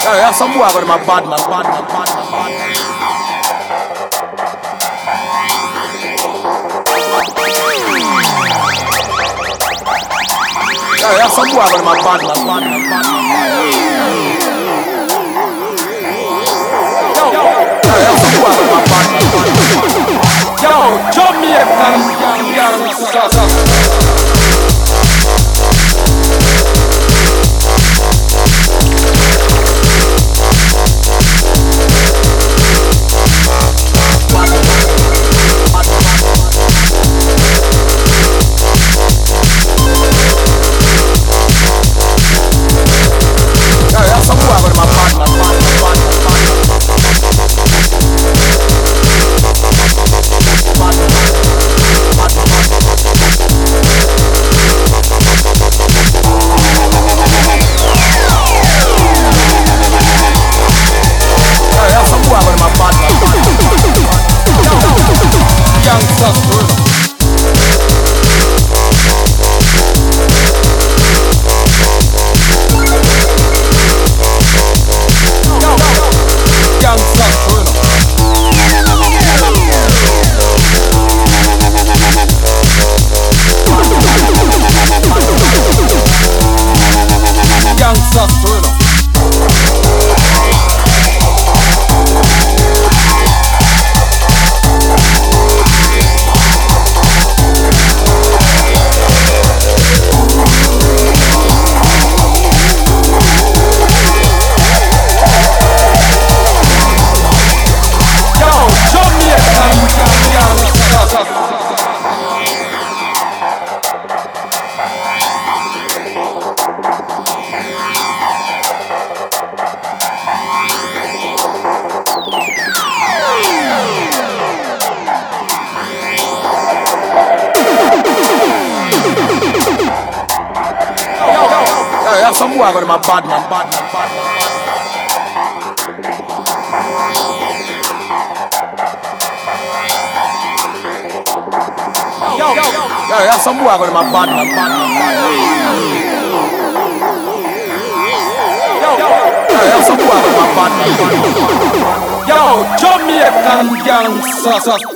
Yeah, some boy got my bad man, bad man, bad man, bad man. Yeah, some boy got my bad man, bad man, bad man. Yeah, some boy got my bad man, bad man. Yo, Jamaican, some boy got my bad man, bad man, bad man. Yeah, some boy got my bad man, bad man, bad man. Yeah, some boy got my bad man, bad man. Yo, Jamaican gangsters.